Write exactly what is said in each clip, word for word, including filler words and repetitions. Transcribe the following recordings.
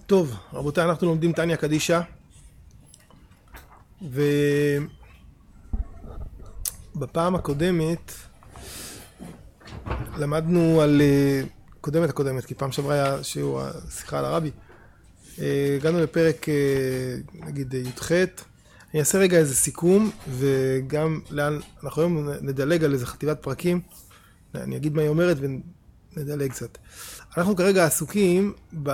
טוב, רבותיי, אנחנו לומדים תניא קדישא, ובפעם הקודמת למדנו על, קודמת הקודמת, כי פעם שעברה היה שיעור השיחה על הרבי, הגענו לפרק, נגיד, י"ח. אני אעשה רגע איזה סיכום, וגם לאן, אנחנו היום נדלג על איזה חטיבת פרקים, אני אגיד מה היא אומרת ונדלג קצת. אנחנו כרגע עסוקים ב...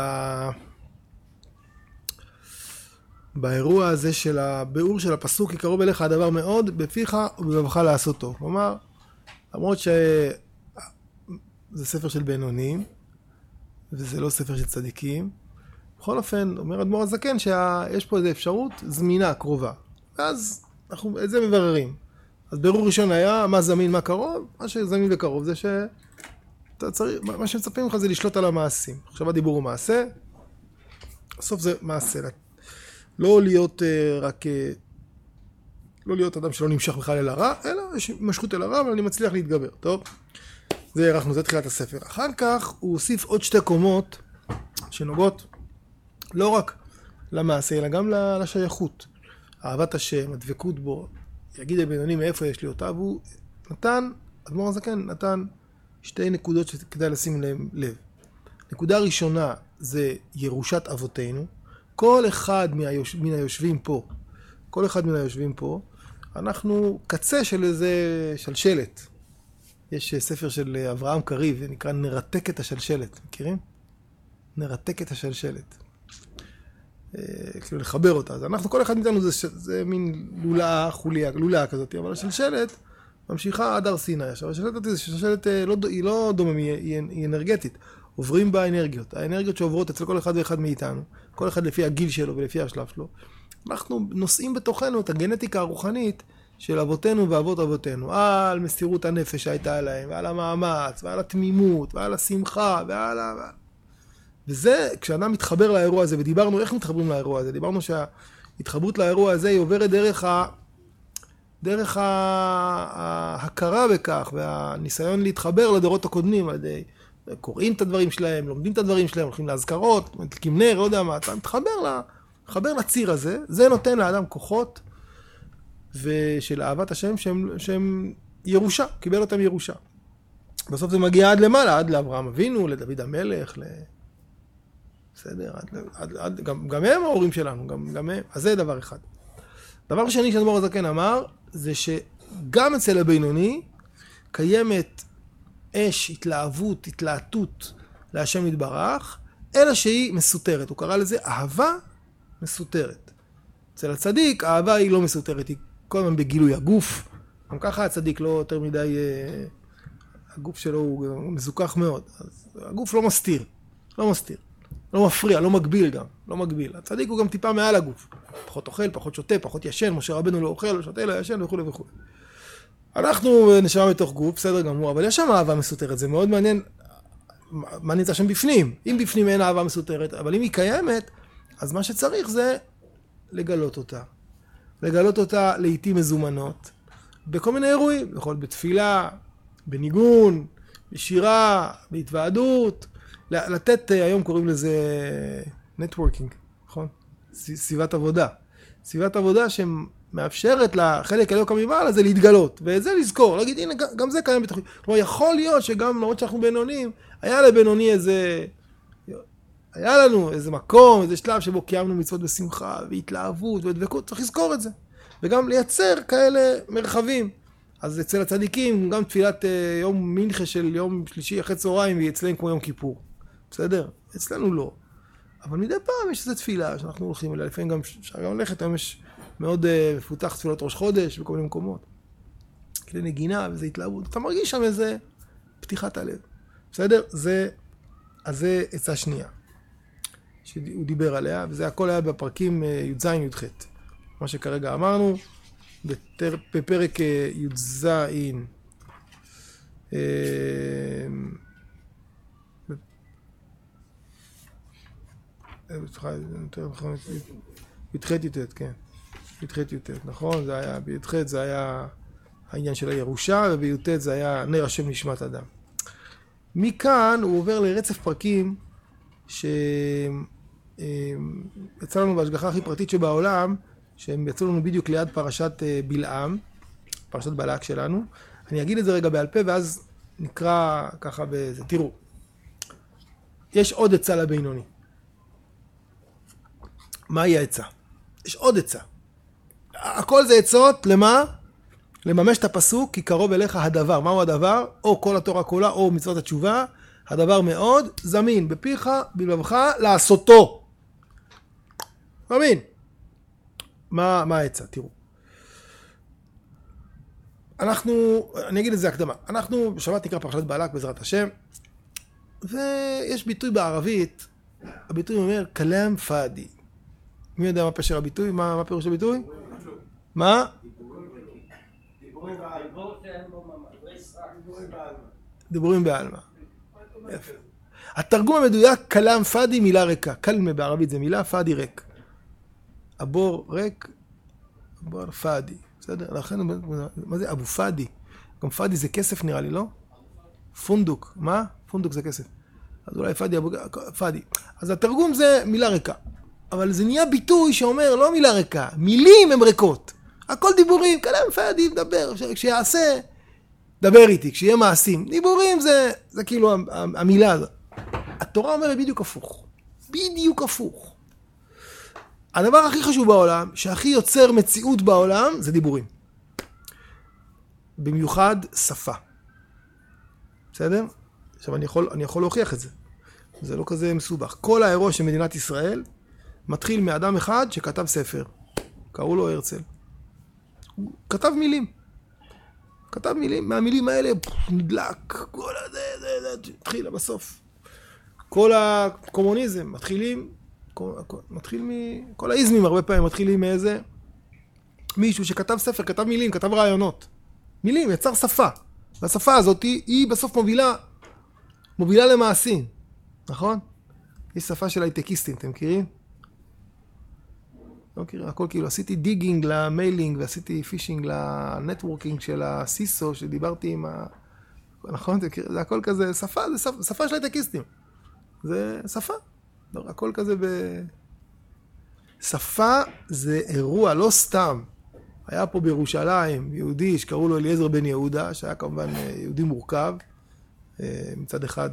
באירוע הזה של הביאור של הפסוק, כי קרוב אליך הדבר מאוד, בפיך ובלבבך לעשותו. כלומר, למרות שזה ספר של בינונים, וזה לא ספר של צדיקים, בכל אופן, אומר אדמו"ר הזקן שיש פה איזו אפשרות זמינה, קרובה. ואז אנחנו את זה מבררים. אז בירור ראשון היה מה זמין, מה קרוב. מה שזמין וקרוב זה שאתה צריך, מה שמצפים לך זה לשלוט על המעשים. עכשיו הדיבור הוא מעשה, בסוף זה מעשה. לא להיות רק, לא להיות אדם שלא נמשך בכלל אל הרע, אלא יש משכות אל הרע, אבל אני מצליח להתגבר. טוב? זה ערכנו, זה תחילת הספר. אחר כך הוא הוסיף עוד שתי קומות שנוגעות לא רק למעשה, אלא גם לשייכות. אהבת השם, הדבקות בו, יגיד הבינוני מאיפה יש לי אותה, והוא נתן, אדמו"ר הזקן נתן שתי נקודות שכדאי לשים לב. נקודה ראשונה זה ירושת אבותינו. כל אחד מהיוש... מן היושבים פה, כל אחד מן היושבים פה, אנחנו קצה של איזה שלשלת. יש ספר של אברהם קריב, זה נקרא נרתק את השלשלת, מכירים? נרתק את השלשלת. כאילו לחבר אותה. אז אנחנו, כל אחד מאיתנו זה, זה מין לולאה, חוליה, לולאה כזאת, אבל השלשלת ממשיכה עד הר סיני. עכשיו, השלשלת היא שלשלת, לא, היא לא דומם, היא, היא אנרגטית. עוברים בה האנרגיות. האנרגיות שעוברות אצל כל אחד ואחד מאיתנו, כל אחד לפי הגיל שלו ולפי השלב שלו. אנחנו נושאים בתוכנו את הגנטיקה הרוחנית של אבותינו ואבות אבותינו, על מסירות הנפש שהייתה להם, ועל המאמץ, ועל התמימות, ועל השמחה, ועל ה... וזה, כשאדם מתחבר לאירוע הזה, ודיברנו איך מתחברים לאירוע הזה, דיברנו שההתחברות לאירוע הזה היא עוברת דרך ה... דרך ההכרה בכך, והניסיון להתחבר לדורות הקודמים, על ידי קוראים את הדברים שלהם, לומדים את הדברים שלהם, הולכים להזכרות, מדליקים נר, לא יודע מה, אתה מתחבר לה, מתחבר לציר הזה, זה נותן לאדם כוחות ושל אהבת השם שהם, שהם ירושה, קיבל אותם ירושה. בסוף זה מגיע עד למעלה, עד לאברהם אבינו, לדוד המלך, ל... בסדר, עד, עד, עד, גם, גם הם ההורים שלנו, גם, גם הם, אז זה דבר אחד. דבר שני שאדמו"ר הזקן אמר, זה שגם אצל הבינוני קיימת אש, התלהבות, התלהטות להשם יתברך, אלא שהיא מסותרת. הוא קרא לזה אהבה מסותרת. אצל הצדיק, האהבה היא לא מסותרת, היא כל הזמן בגילוי הגוף. גם ככה הצדיק לא יותר מדי, הגוף שלו הוא מזוכח מאוד. אז הגוף לא מסתיר, לא מסתיר. לא מפריע, לא מגביל גם, לא מגביל. הצדיק הוא גם טיפה מעל הגוף. פחות אוכל, פחות שותה, פחות ישן, משה רבנו לא אוכל, לא שותה, לא ישן וכו' וכו'. אנחנו נשמע מתוך גוף, בסדר גמור, אבל יש שם אהבה מסותרת, זה מאוד מעניין, מה נמצא שם בפנים. אם בפנים אין אהבה מסותרת, אבל אם היא קיימת, אז מה שצריך זה לגלות אותה. לגלות אותה לעתים מזומנות, בכל מיני אירועים, יכול בתפילה, בניגון, בשירה, בהתוועדות, לתת, היום קוראים לזה נטוורקינג, נכון? סביבת עבודה. סביבת עבודה שמאפשרת לחלק הלא כמובן הזה להתגלות, ואת זה לזכור, להגיד, הנה, גם זה קיים בתוכי. כלומר, יכול להיות שגם, למרות שאנחנו בינונים, היה לבינוני איזה, היה לנו איזה מקום, איזה שלב שבו קיימנו מצוות בשמחה, והתלהבות, ודבקות, צריך לזכור את זה. וגם לייצר כאלה מרחבים. אז אצל הצדיקים, גם תפילת יום מנחה של יום שלישי אחרי צהריים, היא אצלם כמו יום כיפור. בסדר? אצלנו לא. אבל מדי פעם יש איזו תפילה שאנחנו הולכים אליה, לפעמים גם אפשר גם ללכת, היום יש מאוד uh, מפותח תפילות ראש חודש בכל מיני מקומות. כלי נגינה וזה התלהבות. אתה מרגיש שם איזה פתיחת הלב. בסדר? זה, אז זה עצה שנייה. שהוא דיבר עליה, וזה הכל היה בפרקים י"ז י"ח. מה שכרגע אמרנו, בתר, בפרק י"ז, אה, י"ח י"ט, כן. י"ח י"ט, נכון? זה היה, בי"ח זה היה העניין של הירושה, ובי"ט זה היה נר השם נשמת אדם. מכאן הוא עובר לרצף פרקים ש... יצא לנו בהשגחה הכי פרטית שבעולם, שהם יצאו לנו בדיוק ליד פרשת בלעם, פרשת בלק שלנו. אני אגיד את זה רגע בעל פה, ואז נקרא ככה בזה. תראו, יש עוד עצה לבינוני. מהי העצה? יש עוד עצה. הכל זה עצות, למה? לממש את הפסוק, כי קרוב אליך הדבר. מהו הדבר? או כל התורה כולה, או מצוות התשובה. הדבר מאוד זמין, בפיך, בלבבך, לעשותו. זמין. מה, מה העצה? תראו. אנחנו, אני אגיד את זה הקדמה. אנחנו בשבת נקרא פרשת בלק בעזרת השם, ויש ביטוי בערבית, הביטוי אומר, כלם פאדי. מי יודע מה פשר הביטוי? מה, מה פירוש הביטוי? מה? דיבורים בעלמא. יפה. התרגום המדויק, כלם פאדי, מילה ריקה. כלמה בערבית זה מילה, פאדי ריק. הבור ריק, הבור פאדי. בסדר? לכן, מה זה? אבו פאדי. גם פאדי זה כסף נראה לי, לא? פונדוק. מה? פונדוק זה כסף. אז אולי פאדי, אבו פאדי. אז התרגום זה מילה ריקה. אבל זה נהיה ביטוי שאומר, לא מילה ריקה, מילים הן ריקות. הכל דיבורים, כלם פאדי, מדבר. כשיעשה, דבר איתי. כשיהיה מעשים. דיבורים זה, זה כאילו המילה הזאת. התורה אומרת בדיוק הפוך. בדיוק הפוך. הדבר הכי חשוב בעולם, שהכי יוצר מציאות בעולם, זה דיבורים. במיוחד שפה. בסדר? עכשיו אני יכול, אני יכול להוכיח את זה. זה לא כזה מסובך. כל האירוע של מדינת ישראל מתחיל מאדם אחד שכתב ספר. קראו לו הרצל. הוא כתב מילים. כתב מילים, מהמילים האלה נדלק. כל הזה, זה, זה, התחילה בסוף. כל הקומוניזם מתחילים, כל, מתחיל מ... כל האיזמים הרבה פעמים מתחילים מאיזה מישהו שכתב ספר, כתב מילים, כתב רעיונות. מילים, יצר שפה. והשפה הזאת היא, היא בסוף מובילה, מובילה למעשים. נכון? יש שפה של הייטקיסטים, אתם מכירים? לא מכירים, הכל כאילו, עשיתי דיגינג למיילינג ועשיתי פישינג לנטוורקינג של הסיסו, שדיברתי עם ה... נכון? זה הכל כזה, שפה, זה שפה, שפה של הייטקיסטים. זה שפה. לא, הכל כזה ב... שפה זה אירוע, לא סתם. היה פה בירושלים יהודי שקראו לו אליעזר בן יהודה, שהיה כמובן יהודי מורכב. מצד אחד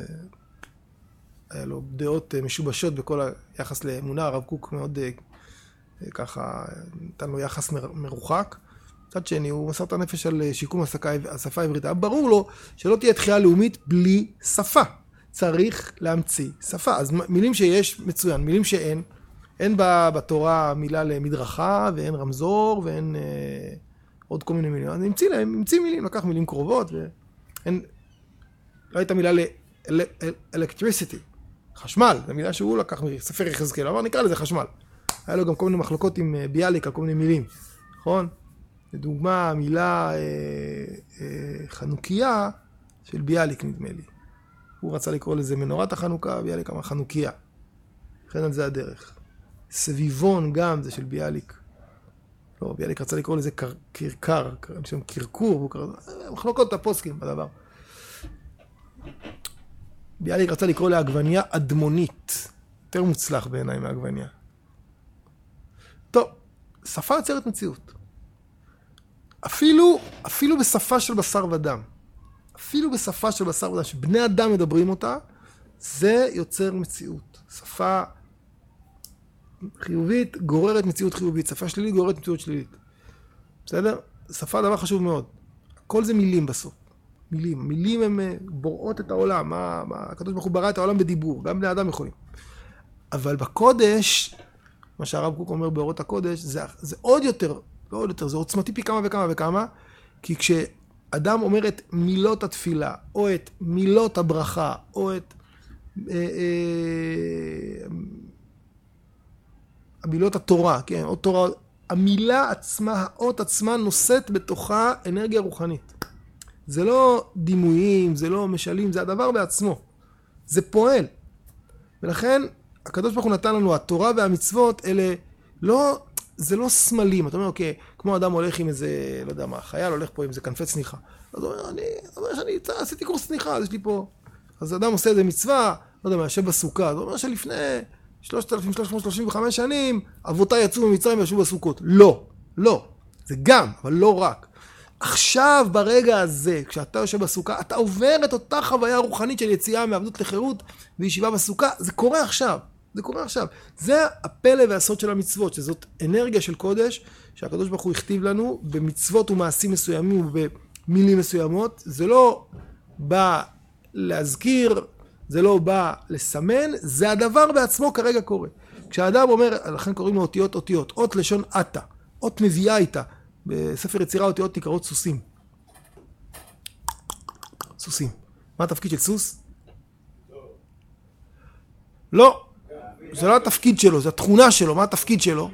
היה לו דעות משובשות בכל היחס לאמונה, הרב קוק מאוד ככה נתן לו יחס מרוחק. מצד שני, הוא מסר את הנפש על שיקום השפה העברית. היה ברור לו שלא תהיה תחייה לאומית בלי שפה. צריך להמציא שפה. אז מילים שיש מצוין, מילים שאין. אין בתורה מילה למדרכה, ואין רמזור, ואין אה, עוד כל מיני מילים. אז נמציא להם, נמציא מילים, לקח מילים קרובות, ואין... לא הייתה מילה ל-electricity, חשמל, זו מילה שהוא לקח מספר יחזקאל, אמר נקרא לזה חשמל. היה לו גם כל מיני מחלוקות עם ביאליק על כל מיני מילים, נכון? לדוגמה, המילה אה, אה, חנוכיה של ביאליק נדמה לי. הוא רצה לקרוא לזה מנורת החנוכה, ביאליק אמר חנוכיה. לכן על זה הדרך. סביבון גם, זה של ביאליק. לא, ביאליק רצה לקרוא לזה קרקר, שם קרקור, מחלוקות הפוסקים בדבר. ביאליק רצה לקרוא לעגבניה אדמונית. יותר מוצלח בעיניי מעגבניה. טוב, שפה יוצרת מציאות. אפילו, אפילו בשפה של בשר ודם. אפילו בשפה של בשר ודם, שבני אדם מדברים אותה, זה יוצר מציאות. שפה חיובית גוררת מציאות חיובית, שפה שלילית גוררת מציאות שלילית. בסדר? שפה דבר חשוב מאוד. כל זה מילים בסוף. מילים. מילים הם בוראות את העולם. מה, מה, הקדוש ברוך הוא ברא את העולם בדיבור. גם בני אדם יכולים. אבל בקודש, מה שהרב קוק אומר באורות הקודש, זה, זה עוד יותר, לא עוד יותר, זה עוצמתי פי כמה וכמה וכמה, כי כשאדם אומר את מילות התפילה, או את מילות הברכה, או את אה, אה, המילות התורה, כן, או תורה, המילה עצמה, האות עצמה נושאת בתוכה אנרגיה רוחנית. זה לא דימויים, זה לא משלים, זה הדבר בעצמו. זה פועל. ולכן, הקדוש ברוך הוא נתן לנו, התורה והמצוות, אלה לא, זה לא סמלים. אתה אומר, אוקיי, כמו אדם הולך עם איזה, לא יודע מה, חייל הולך פה עם איזה כנפי צניחה. אז הוא אומר, אני, אומר שאני עשיתי קורס צניחה, אז יש לי פה. אז אדם עושה איזה מצווה, לא יודע מה, יושב בסוכה. אז הוא אומר שלפני שלושת אלפים שלוש מאות שלושים וחמש שנים, אבותיי יצאו ממצרים וישבו בסוכות. לא, לא. זה גם, אבל לא רק. עכשיו, ברגע הזה, כשאתה יושב בסוכה, אתה עובר את אותה חוויה רוחנית של יציאה מעבדות לחירות וישיבה בסוכה. זה קורה עכשיו. זה קורה עכשיו. זה הפלא והסוד של המצוות, שזאת אנרגיה של קודש, שהקדוש ברוך הוא הכתיב לנו במצוות ומעשים מסוימים ובמילים מסוימות. זה לא בא להזכיר, זה לא בא לסמן, זה הדבר בעצמו כרגע קורה. כשהאדם אומר, לכן קוראים לו אותיות אותיות, אות לשון עתה, אות מביאה איתה. בספר יצירה אותיות נקראות סוסים. סוסים. מה התפקיד של סוס? לא. זה לא התפקיד שלו, זה התכונה שלו. מה התפקיד שלו?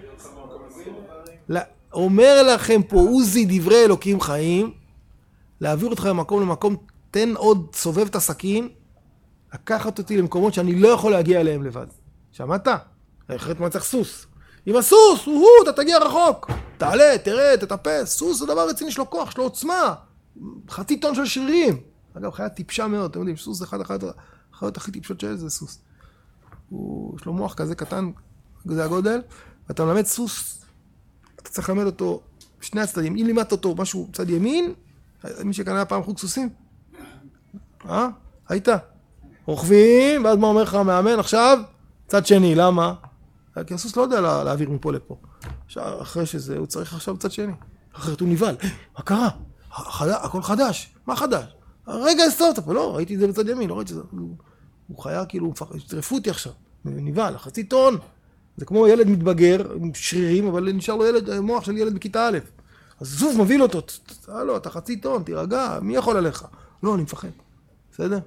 אומר לכם פה עוזי דברי אלוקים חיים, להעביר אותך ממקום למקום, תן עוד סובב את הסכין, לקחת אותי למקומות שאני לא יכול להגיע אליהם לבד. שמעת? אחרת מה צריך סוס? עם הסוס, הוא, אתה תגיע רחוק. תעלה, תראה, תטפס. סוס זה דבר רציני, יש לו כוח, יש לו עוצמה. חצי טון של שרירים. אגב, חיה טיפשה מאוד, אתם יודעים, סוס זה אחד אחד, החיות הכי טיפשות של זה סוס. הוא, יש לו מוח כזה קטן, זה הגודל, ואתה מלמד סוס, אתה צריך ללמד אותו שני הצדדים. אם לימדת אותו משהו צד ימין, מי שקנה פעם חוג סוסים? אה? היית? רוכבים, ואז מה אומר לך המאמן? עכשיו, צד שני, למה? כי הסוס לא יודע לה, להעביר מפה לפה. עכשיו, אחרי שזה, הוא צריך עכשיו צד שני. אחרת הוא ניבל. מה קרה? החד... הכל חדש. מה חדש? הרגע הסתרת פה. לא, ראיתי את זה בצד ימין, לא ראיתי את זה. הוא, הוא חיה כאילו, טרפו אותי עכשיו. ניבל, חצי טון. זה כמו ילד מתבגר, עם שרירים, אבל נשאר לו ילד, מוח של ילד בכיתה א'. אז זוף מוביל אותו. לא, אתה חצי טון, תירגע, מי יכול עליך? לא, אני מפחד. בסדר?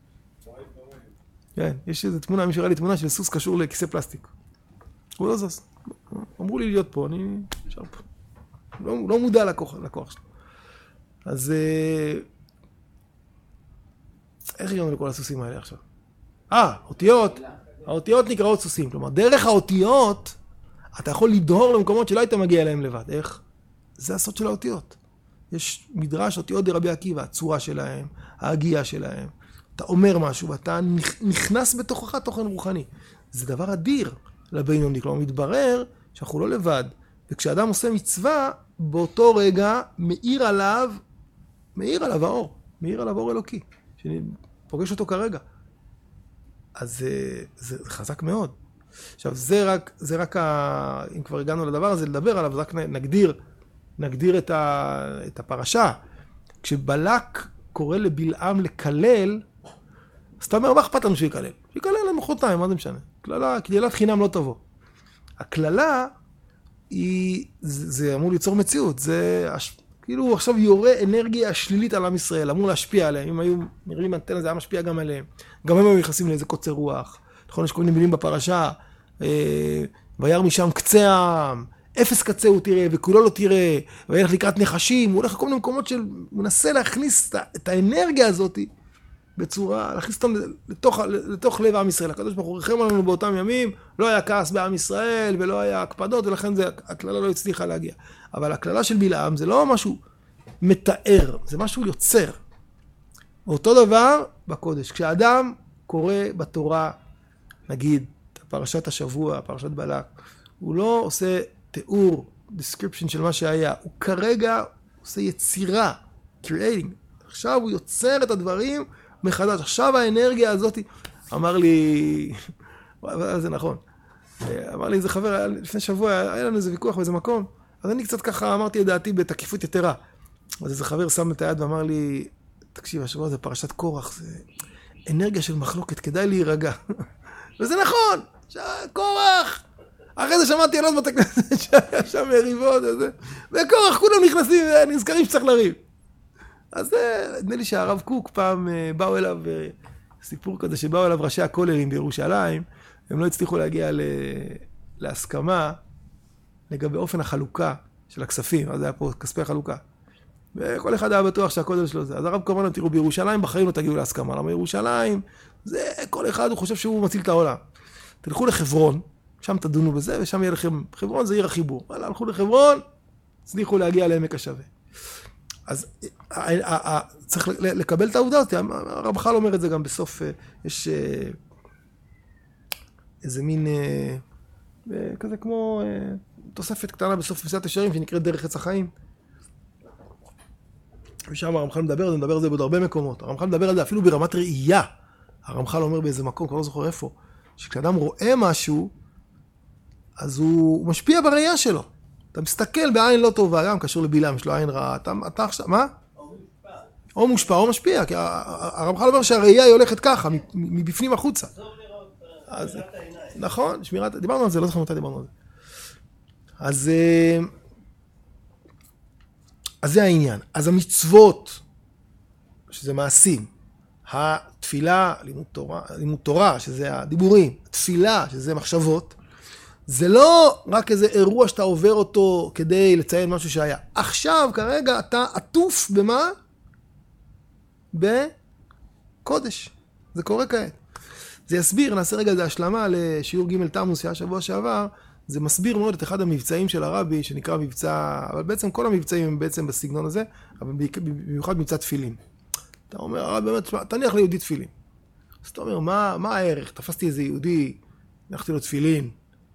כן, יש איזו תמונה, מי שראה לי תמונה של סוס קשור לכיסא פלסטיק. הוא לא זז. אמרו לי להיות פה, אני נשאר פה. לא, לא מודע לכוח, לכוח שלו. אז איך הגענו לכל הסוסים האלה עכשיו? אה, אותיות. האותיות נקראות סוסים. כלומר, דרך האותיות, אתה יכול לדהור למקומות שלא היית מגיע אליהם לבד. איך? זה הסוד של האותיות. יש מדרש אותיות דרבי עקיבא, הצורה שלהם, ההגייה שלהם. אתה אומר משהו ואתה נכנס בתוכך תוכן רוחני. זה דבר אדיר לבינוני. כלומר, מתברר שאנחנו לא לבד. וכשאדם עושה מצווה, באותו רגע מאיר עליו, מאיר עליו האור. מאיר עליו אור אלוקי. שאני פוגש אותו כרגע. אז זה, זה, זה חזק מאוד. עכשיו, זה רק, זה רק ה... אם כבר הגענו לדבר הזה, לדבר עליו, רק נגדיר, נגדיר את, ה, את הפרשה. כשבלק קורא לבלעם לקלל, אז אתה אומר, מה אכפת לנו שיקלל? שיקלל למחרתיים, מה זה משנה? כללה, קללת חינם לא תבוא. הכללה היא, זה, זה אמור ליצור מציאות. זה כאילו עכשיו יורה אנרגיה שלילית על עם ישראל, אמור להשפיע עליהם. אם היו נראים אנטנה, זה היה משפיע גם עליהם. גם הם היו נכנסים לאיזה קוצר רוח. נכון, יש כל מיני מילים בפרשה. אה, וירא משם קצה העם, אפס קצה הוא תראה, וכולו לא תראה, וילך לקראת נחשים, הוא הולך לכל מיני מקומות של, הוא מנסה להכניס את, את האנרגיה הזאת, בצורה, להכניס אותם לתוך, לתוך לב עם ישראל. הקדוש ברוך הוא ריחם עלינו באותם ימים, לא היה כעס בעם ישראל, ולא היה הקפדות, ולכן זה, הכללה לא הצליחה להגיע. אבל הכללה של בלעם זה לא משהו מתאר, זה משהו יוצר. אותו דבר בקודש. כשאדם קורא בתורה, נגיד, פרשת השבוע, פרשת בלק, הוא לא עושה תיאור, description של מה שהיה, הוא כרגע עושה יצירה, creating. עכשיו הוא יוצר את הדברים מחדש. עכשיו האנרגיה הזאת, אמר לי, זה נכון, אמר לי איזה חבר, לפני שבוע היה לנו איזה ויכוח באיזה מקום, אז אני קצת ככה אמרתי את דעתי בתקיפות יתרה. אז איזה חבר שם את היד ואמר לי, תקשיב, השבוע זה פרשת קורח, זה אנרגיה של מחלוקת, כדאי להירגע. וזה נכון, קורח. אחרי זה שמעתי על עוד בת הכנסת שהיה שם מריבות וזה, וקורח כולם נכנסים ונזכרים שצריך לריב. אז נדמה לי שהרב קוק פעם באו אליו, סיפור כזה שבאו אליו ראשי הכוללים בירושלים, הם לא הצליחו להגיע להסכמה לגבי אופן החלוקה של הכספים, אז היה פה כספי חלוקה. וכל אחד היה בטוח שהכולל שלו זה. אז הרב כמובן, תראו, בירושלים בחיים לא תגיעו להסכמה, למה ירושלים, זה כל אחד הוא חושב שהוא מציל את העולם. תלכו לחברון, שם תדונו בזה, ושם יהיה לכם, חברון זה עיר החיבור. אבל הלכו לחברון, הצליחו להגיע לעמק השווה. אז צריך לקבל את העובדה הזאת, הרב חל אומר את זה גם בסוף, יש, איזה מין, אה, אה, כזה כמו אה, תוספת קטנה בסוף מסילת ישרים, שנקראת דרך עץ החיים. ושם הרמח"ל מדבר על זה, מדבר על זה בעוד הרבה מקומות. הרמח"ל מדבר על זה אפילו ברמת ראייה. הרמח"ל אומר באיזה מקום, כבר לא זוכר איפה, שכשאדם רואה משהו, אז הוא משפיע בראייה שלו. אתה מסתכל בעין לא טובה, גם קשור לבילם, יש לו עין רעה. אתה, אתה עכשיו, מה? או מושפע או משפיע, כי הרמח"ל אומר שהראייה היא הולכת ככה, מבפנים החוצה. אז, נכון, שמירת, דיברנו על זה, לא זוכר מתי דיברנו על זה. אז, אז זה העניין. אז המצוות, שזה מעשים, התפילה, לימוד תורה, לימוד תורה, שזה הדיבורים, התפילה, שזה מחשבות, זה לא רק איזה אירוע שאתה עובר אותו כדי לציין משהו שהיה. עכשיו, כרגע, אתה עטוף במה? בקודש. זה קורה כעת. זה יסביר, נעשה רגע איזה השלמה לשיעור ג' תמוז שהיה שבוע שעבר, זה מסביר מאוד את אחד המבצעים של הרבי, שנקרא מבצע, אבל בעצם כל המבצעים הם בעצם בסגנון הזה, אבל במיוחד מבצע תפילים. אתה אומר, הרבי באמת, תניח ליהודי תפילים. אז אתה אומר, מה, מה הערך? תפסתי איזה יהודי, הנחתי לו תפילין,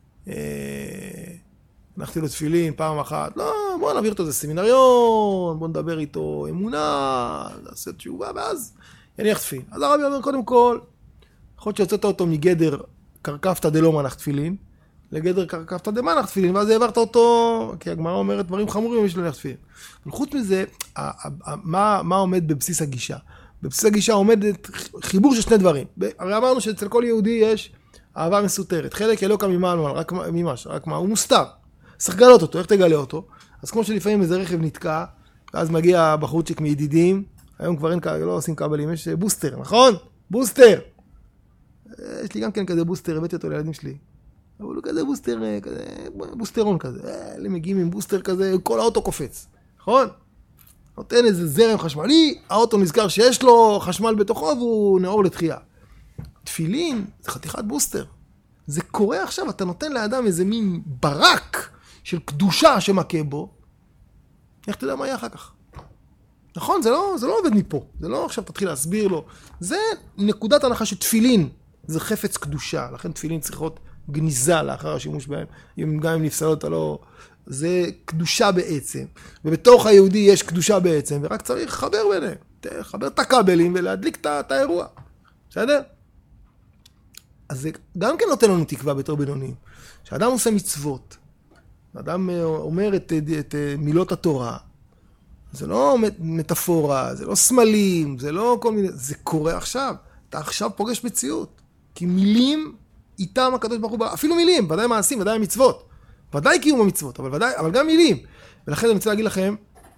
הנחתי לו תפילין פעם אחת, לא, בוא נעביר אותו איזה סמינריון, בוא נדבר איתו אמונה, נעשה תשובה, ואז יניח תפילין. אז הרבי אומר, קודם כל, יכול להיות שיוצאת אותו מגדר קרקפתא דלא מנח תפילין, לגדר קרקפתא דמנח תפילין, ואז העברת אותו, כי הגמרא אומרת דברים חמורים יש להניח תפילין. אבל חוץ מזה, מה, מה עומד בבסיס הגישה? בבסיס הגישה עומד חיבור של שני דברים. הרי אמרנו שאצל כל יהודי יש אהבה מסותרת. חלק אלוקא ממעל, רק ממש, רק מה, הוא מוסתר. צריך לגלות אותו, איך תגלה אותו? אז כמו שלפעמים איזה רכב נתקע, ואז מגיע בחורצ'יק מידידים, היום כבר אין, לא עושים קבלים, יש בוסטר, נכון? בוסטר! יש לי גם כן כזה בוסטר, הבאתי אותו לילדים שלי. אבל הוא כזה בוסטר, כזה, בוסטרון כזה. אלה מגיעים עם בוסטר כזה, כל האוטו קופץ. נכון? נותן איזה זרם חשמלי, האוטו נזכר שיש לו חשמל בתוכו והוא נאור לתחייה. תפילין זה חתיכת בוסטר. זה קורה עכשיו, אתה נותן לאדם איזה מין ברק של קדושה שמכה בו. איך אתה יודע מה יהיה אחר כך? נכון, זה לא, זה לא עובד מפה. זה לא עכשיו תתחיל להסביר לו. זה נקודת הנחה שתפילין זה חפץ קדושה. לכן תפילין צריכות גניזה לאחר השימוש בהם. אם גם אם נפסלות אתה לא... זה קדושה בעצם. ובתוך היהודי יש קדושה בעצם, ורק צריך לחבר ביניהם. לחבר את הכבלים ולהדליק את האירוע. בסדר? אז זה גם כן נותן לנו תקווה בתור בינוניים. כשאדם עושה מצוות, אדם אומר את, את מילות התורה, זה לא מטאפורה, זה לא סמלים, זה לא כל מיני, זה קורה עכשיו. אתה עכשיו פוגש מציאות. כי מילים איתם הקדוש ברוך הוא, אפילו מילים, ודאי מעשים, ודאי מצוות. ודאי קיום המצוות, אבל ודאי, אבל גם מילים. ולכן אני רוצה להגיד לכם,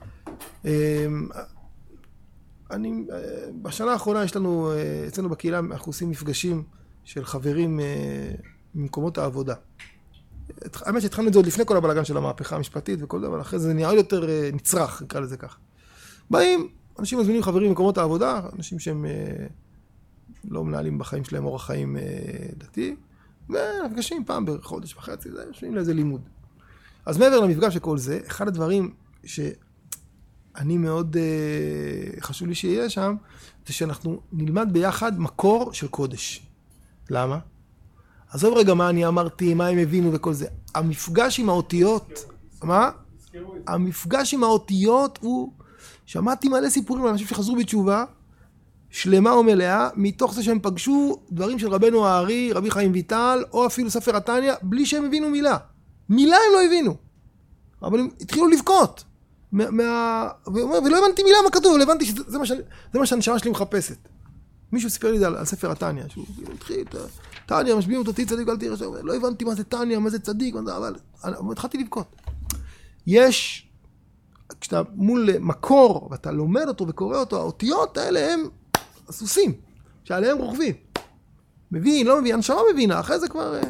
אני, בשנה האחרונה יש לנו, אצלנו בקהילה, אנחנו עושים מפגשים של חברים ממקומות העבודה. האמת שהתחלנו את זה עוד לפני כל הבלגן של המהפכה המשפטית וכל זה, אבל אחרי זה נראה יותר נצרך, נקרא לזה כך. באים, אנשים מזמינים חברים ממקומות העבודה, אנשים שהם לא מנהלים בחיים שלהם אורח חיים דתי, ונפגשים פעם בחודש וחצי, זה יושבים לאיזה לימוד. אז מעבר למפגש של כל זה, אחד הדברים שאני מאוד חשוב לי שיהיה שם, זה שאנחנו נלמד ביחד מקור של קודש. למה? עזוב רגע מה אני אמרתי, מה הם הבינו וכל זה. המפגש עם האותיות, מה? המפגש עם האותיות הוא, שמעתי מלא סיפורים על אנשים שחזרו בתשובה, שלמה ומלאה, מתוך זה שהם פגשו דברים של רבנו הארי, רבי חיים ויטל, או אפילו ספר התניא, בלי שהם הבינו מילה. מילה הם לא הבינו. אבל הם התחילו לבכות. מה... ואומר, ולא הבנתי מילה מה כתוב, אבל הבנתי שזה מה, ש... זה מה שהנשמה שלי מחפשת. מישהו סיפר לי זה על, על ספר התניא, שהוא התחיל, תניא, משביעים אותו, צדיק, אל תראה, לא הבנתי מה זה תניא, מה זה צדיק, מה זה, אבל התחלתי לבכות. יש, כשאתה מול מקור, ואתה לומד אותו וקורא אותו, האותיות האלה הם הסוסים, שעליהם רוכבים. מבין, לא מבין, הנשמה מבינה, אחרי זה כבר...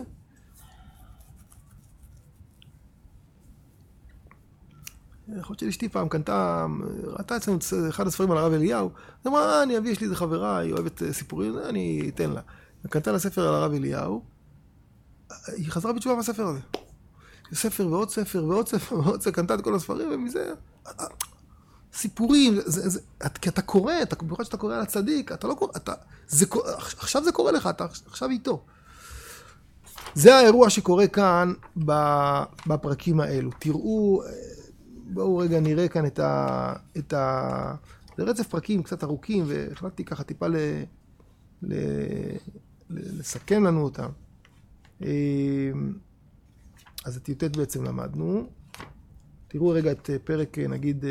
יכול להיות שאשתי פעם קנתה, ראתה אצלנו אחד הספרים על הרב אליהו, היא אמרה, אני אביא, יש לי איזה חברה, היא אוהבת סיפורים, אני אתן לה. היא קנתה לה ספר על הרב אליהו, היא חזרה בתשובה מהספר הזה. ספר ועוד ספר ועוד ספר ועוד ספר, קנתה את כל הספרים, ומזה... סיפורים, זה, זה, כי אתה קורא, אתה, במיוחד שאתה קורא על הצדיק, אתה לא קורא, אתה, זה, עכשיו זה קורה לך, אתה עכשיו איתו. זה האירוע שקורה כאן בפרקים האלו. תראו, בואו רגע נראה כאן את ה... את ה... זה רצף פרקים קצת ארוכים, והחלטתי ככה טיפה ל... ל... לסכם לנו אותם. אז את י"ט בעצם למדנו. תראו רגע את פרק, נגיד,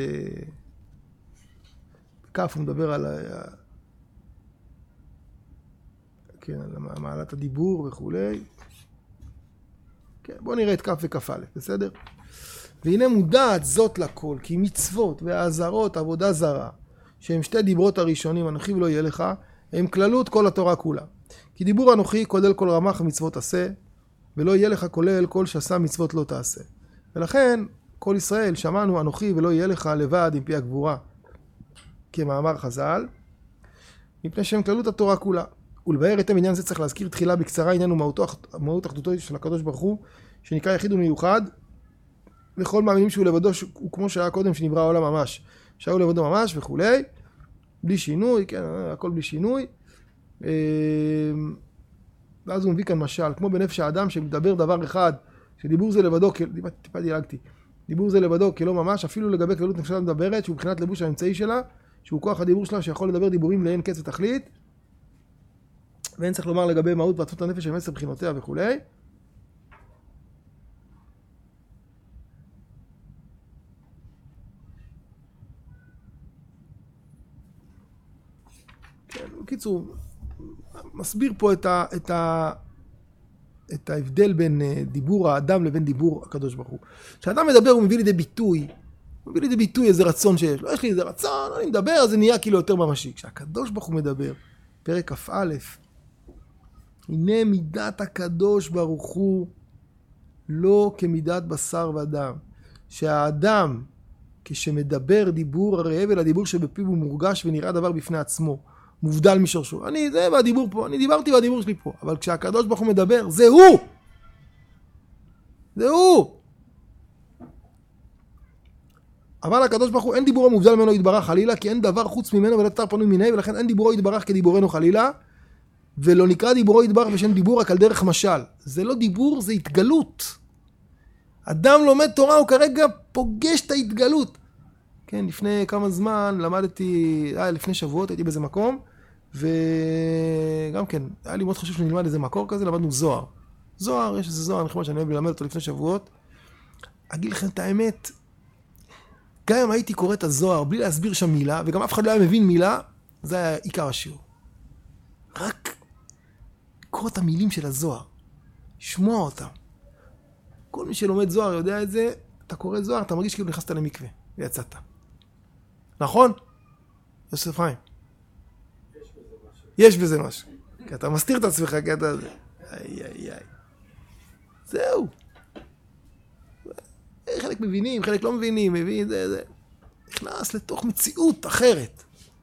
כף, הוא מדבר על, כן, על מעלת הדיבור וכולי. כן, בואו נראה את כף וכף א', בסדר? והנה מודעת זאת לכל, כי מצוות והעזרות עבודה זרה, שהם שתי דיברות הראשונים, אנוכי ולא יהיה לך, הם כללות כל התורה כולה. כי דיבור אנוכי כולל כל רמ"ח מצוות עשה, ולא יהיה לך כולל כל שעשה מצוות לא תעשה. ולכן, כל ישראל שמענו אנוכי ולא יהיה לך לבד עם פי הגבורה, כמאמר חז"ל, מפני שהם כללות התורה כולה. ולבאר היטב עניין זה צריך להזכיר תחילה בקצרה עניין ומהות אחדותו של הקדוש ברוך הוא, שנקרא יחיד ומיוחד, וכל מאמינים שהוא לבדו, הוא כמו שהיה קודם שנברא העולם ממש, שהיו לבדו ממש וכולי, בלי שינוי, כן, הכל בלי שינוי. ואז הוא מביא כאן משל, כמו בנפש האדם שמדבר דבר אחד, שדיבור זה לבדו, טיפה דילגתי, דיבור זה לבדו כלא ממש, אפילו לגבי כללות נפש האדם מדברת, שהוא מבחינת לבוש האמצעי שלה, שהוא כוח הדיבור שלה, שיכול לדבר דיבורים לאין קץ ותכלית, ואין צריך לומר לגבי מהות ועצות הנפש של עשר בחינותיה וכולי. כן, בקיצור, מסביר פה את, ה, את, ה, את ההבדל בין דיבור האדם לבין דיבור הקדוש ברוך הוא. כשאדם מדבר הוא מביא לידי ביטוי, הוא מביא לידי ביטוי איזה רצון שיש. לא יש לי איזה רצון, אני מדבר, אז זה נהיה כאילו יותר ממשי. כשהקדוש ברוך הוא מדבר, פרק כ"א, הנה מידת הקדוש ברוך הוא לא כמידת בשר ודם. שהאדם, כשמדבר דיבור, הרי הבל הדיבור שבפיו הוא מורגש ונראה דבר בפני עצמו. מובדל משורשו. אני, זה והדיבור פה, אני דיברתי והדיבור שלי פה. אבל כשהקדוש ברוך הוא מדבר, זה הוא! זה הוא! אבל הקדוש ברוך הוא, אין דיבורו מובדל ממנו יתברך חלילה, כי אין דבר חוץ ממנו ולא תתר פנוי מיני, ולכן אין דיבורו יתברך כדיבורנו חלילה, ולא נקרא דיבורו יתברך בשם דיבור רק על דרך משל. זה לא דיבור, זה התגלות. אדם לומד תורה, הוא כרגע פוגש את ההתגלות. כן, לפני כמה זמן למדתי, אה, לפני שבועות הייתי באיזה מקום, וגם כן, היה לי מאוד חשוב שנלמד איזה מקור כזה, למדנו זוהר. זוהר, יש איזה זוהר נחמד שאני אוהב ללמד אותו לפני שבועות. אגיד לכם את האמת, גם אם הייתי קורא את הזוהר בלי להסביר שם מילה, וגם אף אחד לא היה מבין מילה, זה היה עיקר השיעור. רק קורא את המילים של הזוהר, שמוע אותם. כל מי שלומד זוהר יודע את זה, אתה קורא זוהר, אתה מרגיש כאילו נכנסת למקווה, ויצאת. נכון? יוסף חיים. יש בזה משהו. כי אתה מסתיר את עצמך, כי אתה... איי, איי, איי. זהו. חלק מבינים, חלק לא מבינים, מבין, זה, זה. נכנס לתוך מציאות אחרת.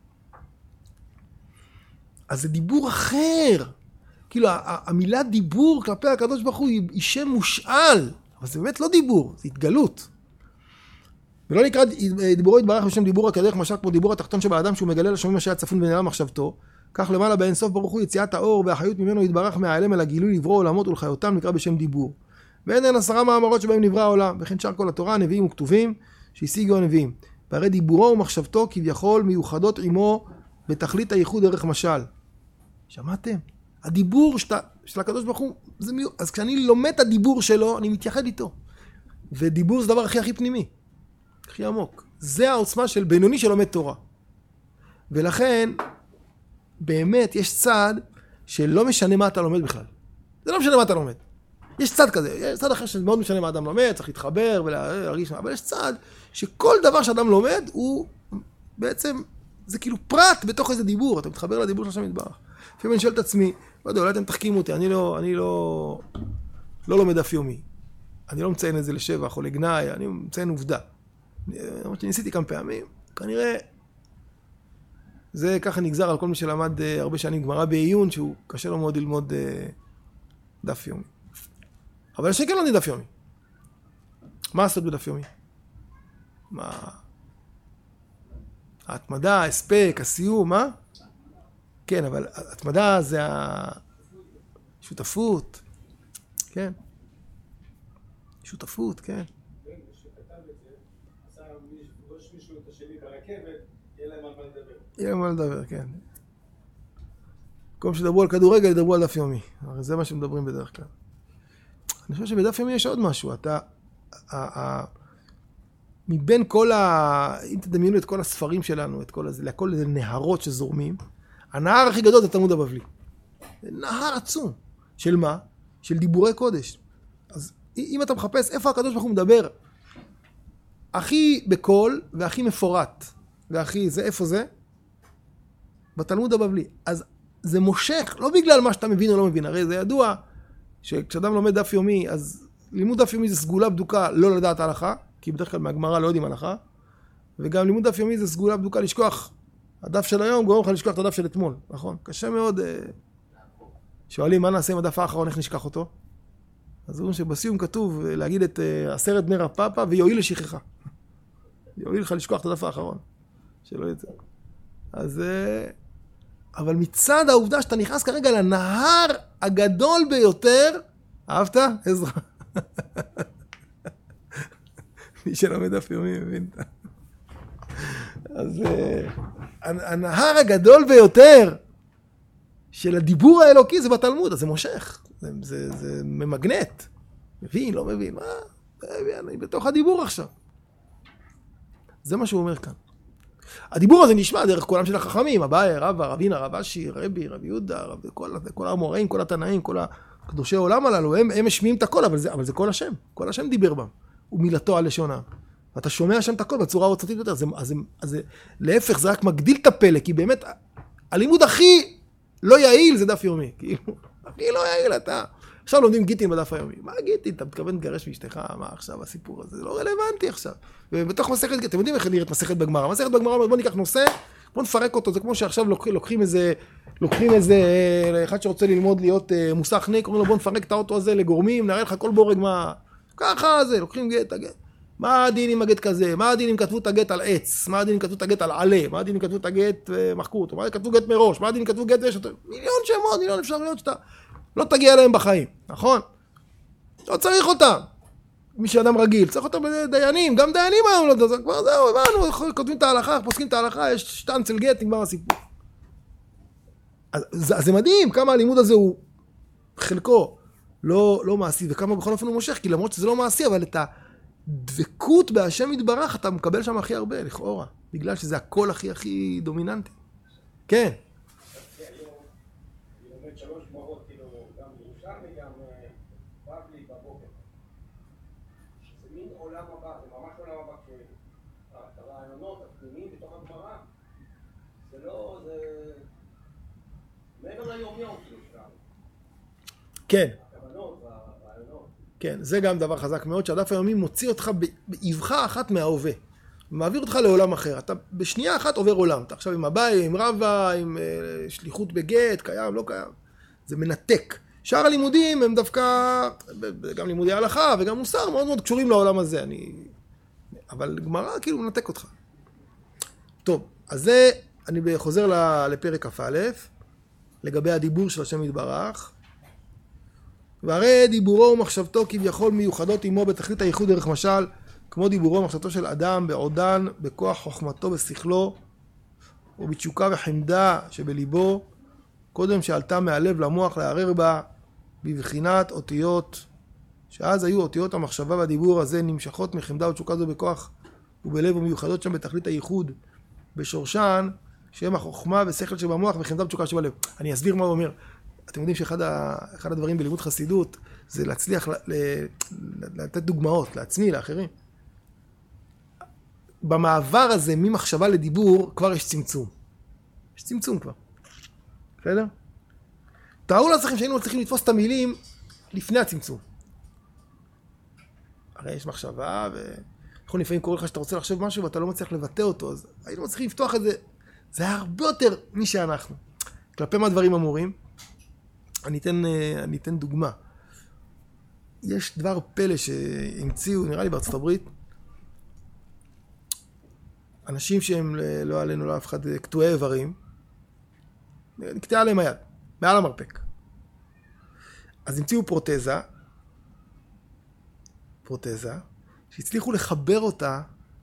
אז זה דיבור אחר. כאילו, המילה דיבור כלפי הקדוש ברוך הוא היא שם מושאל. אבל זה באמת לא דיבור, זה התגלות. ולא נקרא דיבורו יתברך בשם דיבור רק הדרך משל כמו דיבור התחתון שבאדם שהוא מגלה לשומעים אשר צפון ונעלם מחשבתו. כך למעלה באין סוף ברוך הוא יציאת האור והחיות ממנו יתברך מהעלם אל הגילוי לברוא עולמות ולחיותם נקרא בשם דיבור. ואין אין עשרה מאמרות שבהם נברא העולם, וכן שאר כל התורה, נביאים וכתובים, שהשיגו הנביאים. והרי דיבורו ומחשבתו כביכול מיוחדות עמו בתכלית הייחוד דרך משל. שמעתם? הדיבור שת, של הקדוש ברוך הוא, זה מיוחד. אז כשאני לומד את הדיבור שלו, אני מתייחד איתו. ודיבור זה דבר הכי הכי פנימי, הכי עמוק. זה העוצמה של בינוני שלומד תורה. ולכן, באמת יש צד שלא משנה מה אתה לומד בכלל. זה לא משנה מה אתה לומד. יש צד כזה, יש צד אחר שמאוד משנה מה אדם לומד, צריך להתחבר ולהרגיש, אבל יש צד שכל דבר שאדם לומד הוא בעצם, זה כאילו פרט בתוך איזה דיבור, אתה מתחבר לדיבור של השם יתברך. לפעמים אני שואל את עצמי, לא יודע, אולי אתם תחכימו אותי, אני לא, אני לא, לא לומד דף יומי. אני לא מציין את זה לשבח או לגנאי, אני מציין עובדה. למרות שניסיתי כמה פעמים, כנראה זה ככה נגזר על כל מי שלמד הרבה שנים גמרא בעיון, שהוא קשה לו מאוד ללמוד דף יומי. אבל השקל לא נדף יומי. מה לעשות בדף יומי? מה? ההתמדה, ההספק, הסיום, מה? כן, אבל ההתמדה זה השותפות. כן. שותפות, כן. כן, שכתב את זה, עשה ראש מישהו את השני ברכבת, יהיה להם על מה לדבר. יהיה להם על מה לדבר, כן. במקום שדברו על כדורגל, ידברו על דף יומי. הרי זה מה שמדברים בדרך כלל. אני חושב שבדף יומי יש עוד משהו. אתה, ה, ה, מבין כל ה... אם תדמיינו את כל הספרים שלנו, את כל הזה, לכל איזה נהרות שזורמים, הנהר הכי גדול זה תלמוד הבבלי. נהר עצום. של מה? של דיבורי קודש. אז אם אתה מחפש איפה הקדוש ברוך הוא מדבר, הכי בקול והכי מפורט, והכי זה, איפה זה? בתלמוד הבבלי. אז זה מושך, לא בגלל מה שאתה מבין או לא מבין, הרי זה ידוע שכשאדם לומד דף יומי, אז לימוד דף יומי זה סגולה בדוקה לא לדעת הלכה, כי בדרך כלל מהגמרא לא יודעים הלכה, וגם לימוד דף יומי זה סגולה בדוקה לשכוח. הדף של היום גורם לך לשכוח את הדף של אתמול, נכון? קשה מאוד. שואלים מה נעשה עם הדף האחרון, איך נשכח אותו? אז אומרים שבסיום כתוב להגיד את עשרת בני רב פאפא ויועיל לשכחה. יועיל לך לשכוח את הדף האחרון. שלא יצא. אז... אבל מצד העובדה שאתה נכנס כרגע לנהר הגדול ביותר, אהבת? עזרא. מי שלומד דף יומי מבין. אז הנהר הגדול ביותר של הדיבור האלוקי זה בתלמוד, אז זה מושך. זה, זה, זה ממגנט. מבין, לא מבין. מה? אני בתוך הדיבור עכשיו. זה מה שהוא אומר כאן. הדיבור הזה נשמע דרך קולם של החכמים, אביי, רבא, רבינה, רב אשי, רבי, רבי יהודה, רב, כל, כל האמוראים, כל התנאים, כל הקדושי העולם הללו, הם, הם משמיעים את הכל, אבל זה, אבל זה כל השם. כל השם דיבר בם, ומילתו על לשונה. ואתה שומע שם את הכל בצורה רוצתית יותר. אז, אז, אז להפך, זה רק מגדיל את הפלא, כי באמת, הלימוד הכי לא יעיל זה דף יומי. כאילו, הכי לא יעיל, אתה... עכשיו לומדים גיטין בדף היומי. מה גיטין? אתה מתכוון לגרש מאשתך? מה עכשיו הסיפור הזה? זה לא רלוונטי עכשיו. ובתוך מסכת, אתם יודעים איך נראית מסכת בגמרא? מסכת בגמרא אומרת, בוא ניקח נושא, בוא נפרק אותו. זה כמו שעכשיו לוקחים איזה, לוקחים איזה, אחד שרוצה ללמוד להיות מוסכניק, אומרים לו, בוא נפרק את האוטו הזה לגורמים, נראה לך כל בורג מה... ככה זה, לוקחים גט, הגט. מה הדין עם הגט כזה? מה הדין אם כתבו את הגט על עץ? מה הדין אם כתבו את הגט על עלה? מה הדין אם כתבו את הגט ומחקו אותו? מה הדין אם כתבו גט מראש? מה הדין אם כתבו גט ויש אותו? מיליון שמות, מיליון אפשרויות שאתה לא תגיע אליהם בחיים, נכון? לא צריך אותם. מי שאדם רגיל, צריך אותם בדיינים, גם דיינים היום לא זה כבר זהו, הבנו, כותבים את ההלכה, פוסקים את ההלכה, יש שטנצל גט, נגמר הסיפור. אז, אז זה מדהים כמה הלימוד הזה הוא חלקו לא, לא מעשי, וכמה בכל אופן הוא מושך, כי למרות שזה לא מעשי, אבל את הדבקות בהשם יתברך, אתה מקבל שם הכי הרבה, לכאורה, בגלל שזה הכל הכי הכי דומיננטי. כן. כן. כן, זה גם דבר חזק מאוד, שהדף היומי מוציא אותך באבחה אחת מההווה. מעביר אותך לעולם אחר. אתה בשנייה אחת עובר עולם. אתה עכשיו עם אביי, עם רבא, עם uh, שליחות בגט, קיים, לא קיים. זה מנתק. שאר הלימודים הם דווקא, גם לימודי הלכה וגם מוסר, מאוד מאוד קשורים לעולם הזה. אני... אבל גמרא כאילו מנתק אותך. טוב, אז זה, אני חוזר לפרק כ"א, לגבי הדיבור של השם יתברך. והרי דיבורו ומחשבתו כביכול מיוחדות עמו בתכלית הייחוד דרך משל, כמו דיבורו ומחשבתו של אדם בעודן, בכוח חוכמתו ושכלו, ובתשוקה וחמדה שבליבו, קודם שעלתה מהלב למוח לערער בה, בבחינת אותיות, שאז היו אותיות המחשבה והדיבור הזה נמשכות מחמדה ותשוקה זו בכוח ובלב ומיוחדות שם בתכלית הייחוד, בשורשן, שהם החוכמה ושכל שבמוח וחמדה ותשוקה שבלב. אני אסביר מה הוא אומר. אתם יודעים שאחד ה, אחד הדברים בלימוד חסידות זה להצליח ל, ל, לתת דוגמאות לעצמי, לאחרים. במעבר הזה ממחשבה לדיבור כבר יש צמצום. יש צמצום כבר. בסדר? תארו לעצמכם שהיינו מצליחים לתפוס את המילים לפני הצמצום. הרי יש מחשבה ואנחנו לפעמים קורא לך שאתה רוצה לחשוב משהו ואתה לא מצליח לבטא אותו, אז היינו מצליחים לפתוח את זה. זה הרבה יותר מי שאנחנו. כלפי מה דברים אמורים? אני אתן, אני אתן דוגמה. יש דבר פלא שהמציאו, נראה לי בארצות הברית, אנשים שהם לא עלינו, לא אף אחד, קטועי איברים, נקטעה עליהם היד, מעל המרפק. אז המציאו פרוטזה, פרוטזה, שהצליחו לחבר אותה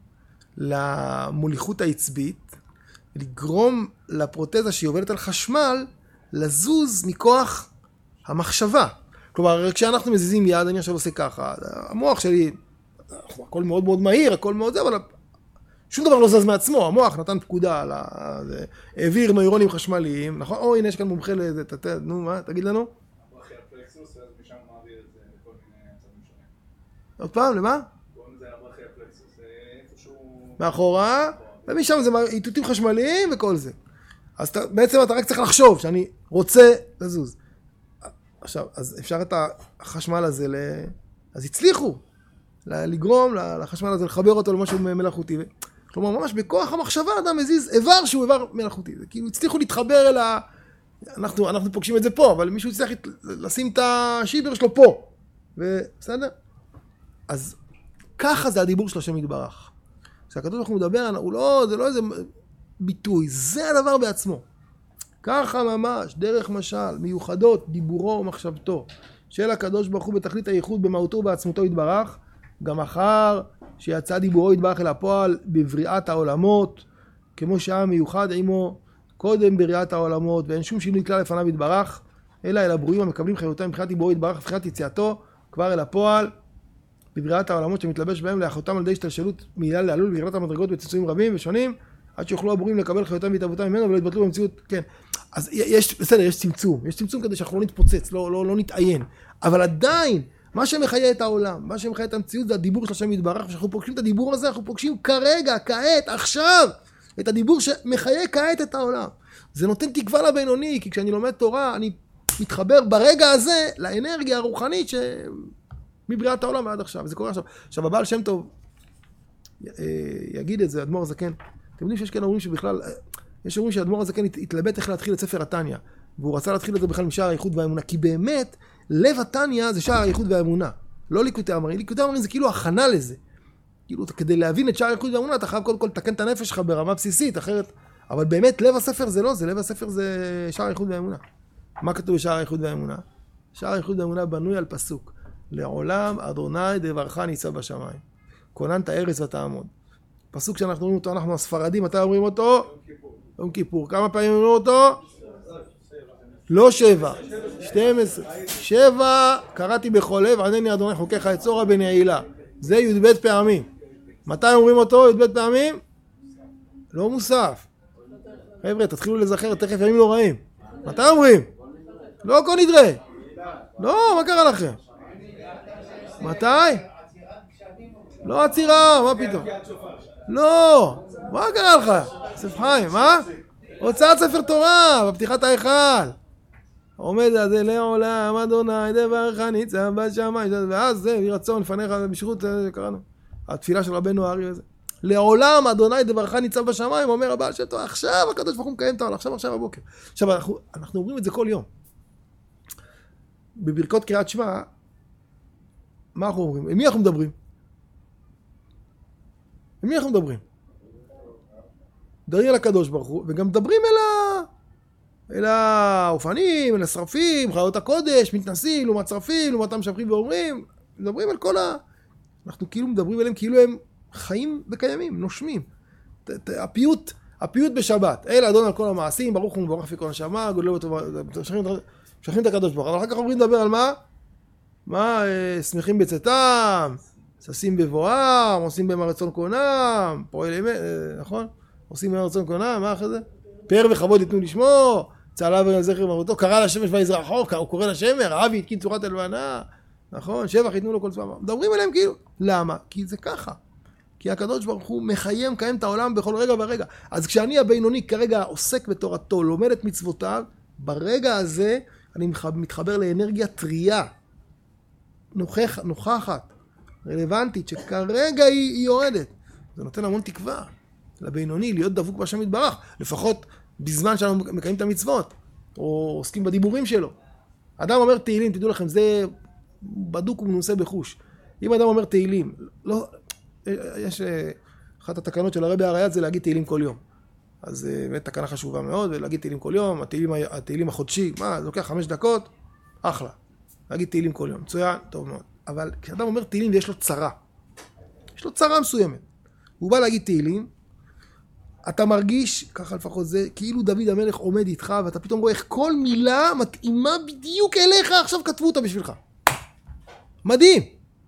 למוליכות העצבית, ולגרום לפרוטזה שהיא עובדת על חשמל, לזוז מכוח המחשבה. כלומר, כשאנחנו מזיזים יד, אני עכשיו עושה ככה, המוח שלי, הכל מאוד מאוד מהיר, הכל מאוד זה, אבל שום דבר לא זז מעצמו, המוח נתן פקודה, על ה... העביר נוירונים חשמליים, נכון? או, הנה, יש כאן מומחה לזה, ת... נו, מה, תגיד לנו? המוח הפלקסוס, אז משם מעביר את זה לכל מיני עצמים שונים. עוד פעם, למה? קוראים לזה המוח הפלקסוס, זה איפשהו... מאחורה, ומשם זה איתותים חשמליים וכל זה. אז אתה, בעצם אתה רק צריך לחשוב שאני רוצה לזוז. עכשיו, אז אפשר את החשמל הזה, ל... אז הצליחו לגרום לחשמל הזה, לחבר אותו למשהו מלאכותי. כלומר, ממש בכוח המחשבה אדם מזיז איבר שהוא איבר מלאכותי. זה כאילו הצליחו להתחבר אל ה... אנחנו, אנחנו פוגשים את זה פה, אבל מישהו הצליח לשים את השיבר שלו פה. בסדר? אז ככה זה הדיבור של השם יתברך. כשהקדוש ברוך הוא מדבר, הוא לא, זה לא איזה ביטוי, זה הדבר בעצמו. ככה ממש, דרך משל, מיוחדות, דיבורו ומחשבתו, של הקדוש ברוך הוא בתכלית הייחוד במהותו ובעצמותו יתברך, גם אחר שיצא דיבורו יתברך אל הפועל בבריאת העולמות, כמו שהיה מיוחד עמו קודם בריאת העולמות, ואין שום שינוי כלל לפניו יתברך, אלא אל הברואים המקבלים חיותם מבחינת דיבורו יתברך, מבחינת יציאתו כבר אל הפועל, בבריאת העולמות שמתלבש בהם לאחותם על ידי השתלשלות מעילה לעלול וירידת המדרגות בצמצומים רבים ושונים, עד שיוכלו הברואים לקבל חייותם והתהוותם ממנו ולא יתבטלו במציאות. כן, אז יש, בסדר, יש צמצום, יש צמצום כדי שאנחנו לא נתפוצץ, לא, לא, לא נתעיין, אבל עדיין, מה שמחיה את העולם, מה שמחיה את המציאות זה הדיבור של השם יתברך, כשאנחנו פוגשים את הדיבור הזה, אנחנו פוגשים כרגע, כעת, עכשיו, את הדיבור שמחיה כעת את העולם. זה נותן תקווה לבינוני, כי כשאני לומד תורה, אני מתחבר ברגע הזה לאנרגיה הרוחנית ש... מבריאת העולם ועד עכשיו, זה קורה עכשיו. עכשיו, הבעל שם טוב יגיד את זה, אדמו"ר הזקן, אתם יודעים שיש כאן אומרים שבכלל, יש אומרים שאדמו"ר הזקן התלבט איך להתחיל את ספר התניא, והוא רצה להתחיל את זה בכלל משער הייחוד והאמונה, כי באמת, לב התניא זה שער הייחוד והאמונה, לא ליקוטי אמרים, ליקוטי אמרים זה כאילו הכנה לזה, כאילו כדי להבין את שער הייחוד והאמונה, אתה חייב קודם כל לתקן את הנפש שלך ברמה בסיסית, אחרת, אבל באמת לב הספר זה לא זה, לב הספר זה שער הייחוד והאמונה. מה כתוב בשער הייחוד והאמונה? שער הייחוד והאמונה בנוי על פסוק, לעולם אדוני דברך ניצב בשמיים, כוננת ארץ ותעמוד. פסוק שאנחנו אומרים אותו, אנחנו הספרדים, מתי אומרים אותו? יום כיפור. כמה פעמים אומרים אותו? לא שבע, שתים עשרה. שבע, קראתי בכל לב, ענני אדוני חוקיך אצורה בנעילה. זה י"ב פעמים. מתי אומרים אותו י"ב פעמים? לא מוסף. חבר'ה, תתחילו לזכר, תכף ימים לא רעים. מתי אומרים? לא כל נדרה. לא, מה קרה לכם? מתי? לא עצירה, מה פתאום? לא, מה קרה לך? יוסף חיים, מה? הוצאת ספר תורה, בפתיחת ההיכל. עומד הזה לעולם, אדוני דברך ניצב בשמיים, ואז זה, יהי רצון לפניך בשירות, קראנו. התפילה של רבנו הארי וזה. לעולם, אדוני דברך ניצב בשמיים, אומר הבעל שם טוב, עכשיו הקדוש ברוך הוא מקיים את העולם, עכשיו עכשיו הבוקר. עכשיו, אנחנו, אנחנו אומרים את זה כל יום. בברכות קריאת שמע, מה אנחנו אומרים? עם מי אנחנו מדברים? עם מי אנחנו מדברים? מדברים אל הקדוש ברוך הוא, וגם מדברים אל, ה... אל האופנים, אל השרפים, חיות הקודש, מתנסים, לעומת שרפים, לעומת המשבחים ואומרים, מדברים על כל ה... אנחנו כאילו מדברים אליהם כאילו הם חיים וקיימים, נושמים. הפיוט, הפיוט בשבת, אל אדון על כל המעשים, ברוך הוא מבורך פי כל נשמה, גודלו וטובה, משכחים את הקדוש ברוך הוא. אבל אחר כך אומרים לדבר על מה? מה, שמחים בצאתם, ששים בבואם, עושים בהם רצון קונם, פועל אמת, נכון? עושים בהם רצון קונם, מה אחרי זה? פאר וכבוד ייתנו לשמו, צהלה וזכר ומרותו, קרא לשמש ויזרחו, הוא קורא לשמר, אבי יתקין צורת הלבנה, נכון? שבח ייתנו לו כל צבא. מדברים עליהם כאילו, למה? כי זה ככה. כי הקדוש ברוך הוא מחיים, קיים את העולם בכל רגע ורגע. אז כשאני הבינוני כרגע עוסק בתורתו, לומד את מצוותיו, ברגע הזה אני מתחבר לאנרגיה טריה, נוכח, נוכחת, רלוונטית, שכרגע היא, היא יורדת. זה נותן המון תקווה לבינוני, להיות דבוק בהשם יתברך, לפחות בזמן שאנחנו מקיימים את המצוות, או עוסקים בדיבורים שלו. אדם אומר תהילים, תדעו לכם, זה בדוק ומנוסה בחוש. אם אדם אומר תהילים, לא, יש אחת התקנות של הרבי הראי"ת זה להגיד תהילים כל יום. אז זו באמת תקנה חשובה מאוד, ולהגיד תהילים כל יום, התהילים, התהילים החודשי, מה, זה לוקח חמש דקות, אחלה. להגיד תהילים כל יום, מצוין, טוב מאוד. אבל כשאדם אומר תהילים ויש לו צרה, יש לו צרה מסוימת, הוא בא להגיד תהילים, אתה מרגיש, ככה לפחות זה, כאילו דוד המלך עומד איתך, ואתה פתאום רואה איך כל מילה מתאימה בדיוק אליך, עכשיו כתבו אותה בשבילך. מדהים.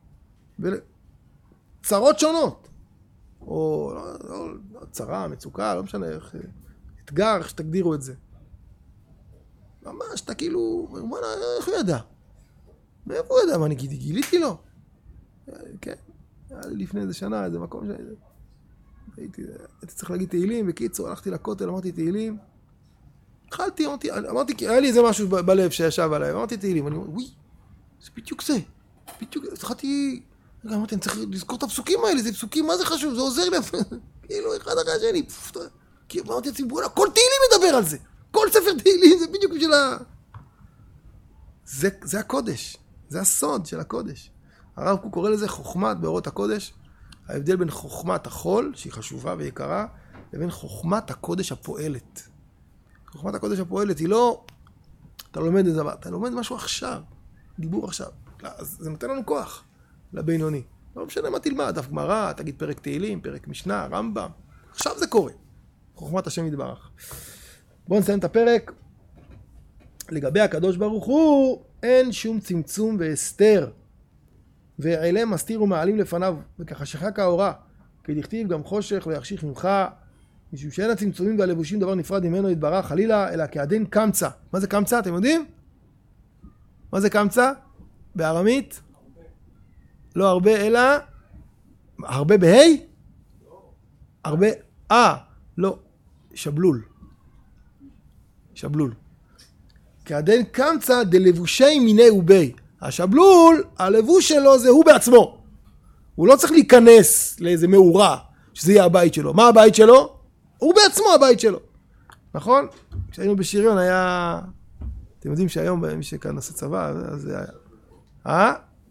צרות שונות. או לא, לא, צרה, מצוקה, לא משנה איך, אתגר, איך שתגדירו את זה. ממש, אתה כאילו, איך הוא ידע? מאיפה הוא ידע? מה אני גיליתי? גיליתי לו? כן. היה לי לפני איזה שנה, איזה מקום ש... הייתי, הייתי צריך להגיד תהילים, בקיצור, הלכתי לכותל, אמרתי תהילים. התחלתי, אמרתי, אמרתי, היה לי איזה משהו ב- בלב שישב עליי, אמרתי תהילים, אני אומר, וואי, זה בדיוק זה, בדיוק, התחלתי, אמרתי, אני צריך לזכור את הפסוקים האלה, זה פסוקים, מה זה חשוב, זה עוזר לי, כאילו, אחד אחרי השני, כי אמרתי לעצמי, בוא'נה, כל תהילים מדבר על זה, כל ספר תהילים, זה בדיוק בשביל ה... זה, זה הקודש, זה הסוד של הקודש. הרב קוק קורא לזה חוכמת באורות הקודש, ההבדל בין חוכמת החול, שהיא חשובה ויקרה, לבין חוכמת הקודש הפועלת. חוכמת הקודש הפועלת היא לא, אתה לומד איזה דבר, אתה לומד משהו עכשיו, דיבור עכשיו. אז זה נותן לנו כוח לבינוני. לא משנה מה תלמד, דף גמרא, תגיד פרק תהילים, פרק משנה, רמב"ם. עכשיו זה קורה. חוכמת השם יתברך. בואו נסיים את הפרק. לגבי הקדוש ברוך הוא, אין שום צמצום והסתר. ואלה מסתיר ומעלים לפניו, וכחשכה כאורה, כי דכתיב גם חושך ויחשיך ממך, משום שאין הצמצומים והלבושים דבר נפרד ממנו יתברך, חלילה, אלא כעדין קמצא. מה זה קמצא? אתם יודעים? מה זה קמצא? בארמית? לא הרבה, אלא... הרבה בהי? הרבה... אה, לא. שבלול. שבלול. כעדין קמצא דלבושי מיני ובי. השבלול, הלבוש שלו זה הוא בעצמו. הוא לא צריך להיכנס לאיזה מאורה, שזה יהיה הבית שלו. מה הבית שלו? הוא בעצמו הבית שלו. נכון? כשהיינו בשריון היה... אתם יודעים שהיום מי שכאן עושה צבא, אז זה היה... אה?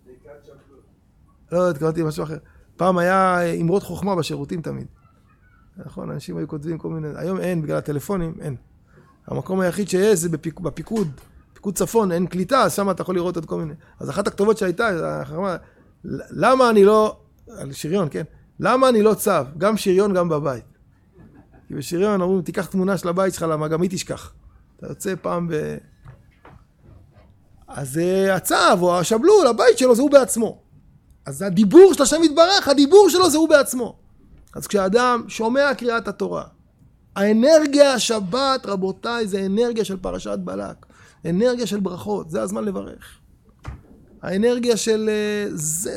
לא, התכוונתי משהו אחר. פעם היה אמרות חוכמה בשירותים תמיד. נכון? אנשים היו כותבים כל מיני... היום אין, בגלל הטלפונים, אין. המקום היחיד שיש זה בפיק... בפיקוד. פיקוד צפון, אין קליטה, אז שם אתה יכול לראות את כל מיני. אז אחת הכתובות שהייתה, למה אני לא... על שריון, כן? למה אני לא צב? גם שריון, גם בבית. כי בשריון אומרים, תיקח תמונה של הבית שלך, למה גם היא תשכח. אתה יוצא פעם ב... אז הצב או השבלול, הבית שלו זה הוא בעצמו. אז הדיבור של השם יתברך, הדיבור שלו זה הוא בעצמו. אז כשאדם שומע קריאת התורה, האנרגיה השבת, רבותיי, זה אנרגיה של פרשת בלק. אנרגיה של ברכות, זה הזמן לברך. האנרגיה של... זה...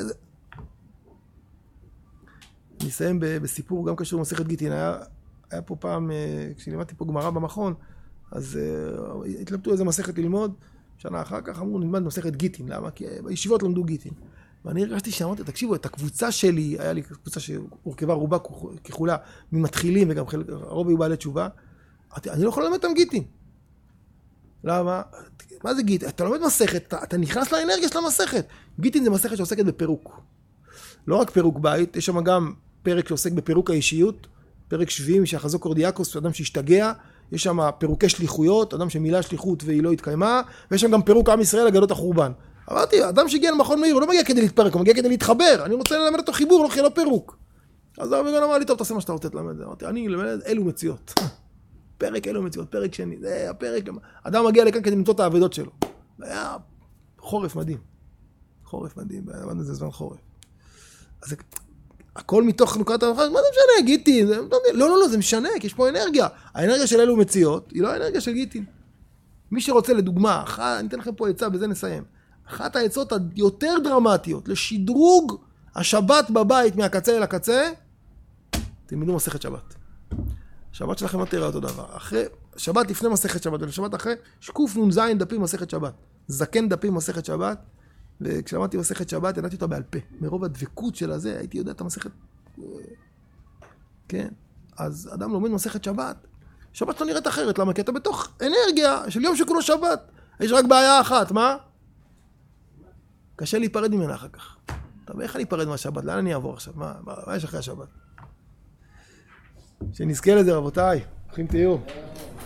אני אסיים בסיפור, גם קשור למסכת גיטין. היה, היה פה פעם, כשלימדתי פה גמרא במכון, אז התלבטו איזה מסכת ללמוד, שנה אחר כך אמרו, נלמד מסכת גיטין. למה? כי בישיבות למדו גיטין. ואני הרגשתי שאמרתי, תקשיבו, את הקבוצה שלי, היה לי קבוצה שהורכבה רובה ככולה, ממתחילים, וגם הרוב היו בעלי תשובה, אני לא יכול ללמד אותם גיטין. למה? מה זה גיטין? אתה לומד מסכת, אתה, אתה נכנס לאנרגיה של המסכת. גיטין זה מסכת שעוסקת בפירוק. לא רק פירוק בית, יש שם גם פרק שעוסק בפירוק האישיות, פרק שביעים שהחזוק קורדיאקוס, אדם שהשתגע, יש שם פירוקי שליחויות, אדם שמילא שליחות והיא לא התקיימה, ויש שם גם פירוק עם ישראל לגלות החורבן. אמרתי, אדם שהגיע למכון מאיר, הוא לא מגיע כדי להתפרק, הוא מגיע כדי להתחבר, אני רוצה ללמד אותו חיבור, לא חיבור פירוק. אז הרב יגאל אמר לי, טוב, תעשה מה שאתה רוצה ללמד. אמרתי, אני אלמד אלו מציאות. פרק אלו מציאות, פרק שני, זה הפרק, אדם מגיע לכאן כדי למצוא את העבודות שלו. זה היה חורף מדהים. חורף מדהים, זה זמן חורף. אז הכל מתוך נוקת המחש, מה זה משנה, גיטין? לא, לא, לא, זה משנה, כי יש פה אנרגיה. האנרגיה של אלו מציאות, היא לא האנרגיה של גיטין. מי שרוצה לדוגמה, אני אתן לכם פה עצה, בזה נסיים. אחת העצות היותר דרמטיות לשדרוג השבת בבית מהקצה אל הקצה, תלמדו מסכת שבת. שבת שלכם לא תראה אותו דבר. אחרי, שבת לפני מסכת שבת, ולשבת אחרי, שקוף נ"ז דפים מסכת שבת. זקן דפים מסכת שבת, וכשלמדתי מסכת שבת, ידעתי אותה בעל פה. מרוב הדבקות של הזה, הייתי יודע את המסכת... כן? אז אדם לומד מסכת שבת. שבת לא נראית אחרת, למה? כי אתה בתוך אנרגיה של יום שכולו שבת. יש רק בעיה אחת, מה? קשה להיפרד ממנה אחר כך. טוב, איך אני אפרד מהשבת? לאן אני אעבור עכשיו? מה, מה, מה יש אחרי השבת? שנזכה לזה, רבותיי. ברוכים תהיו.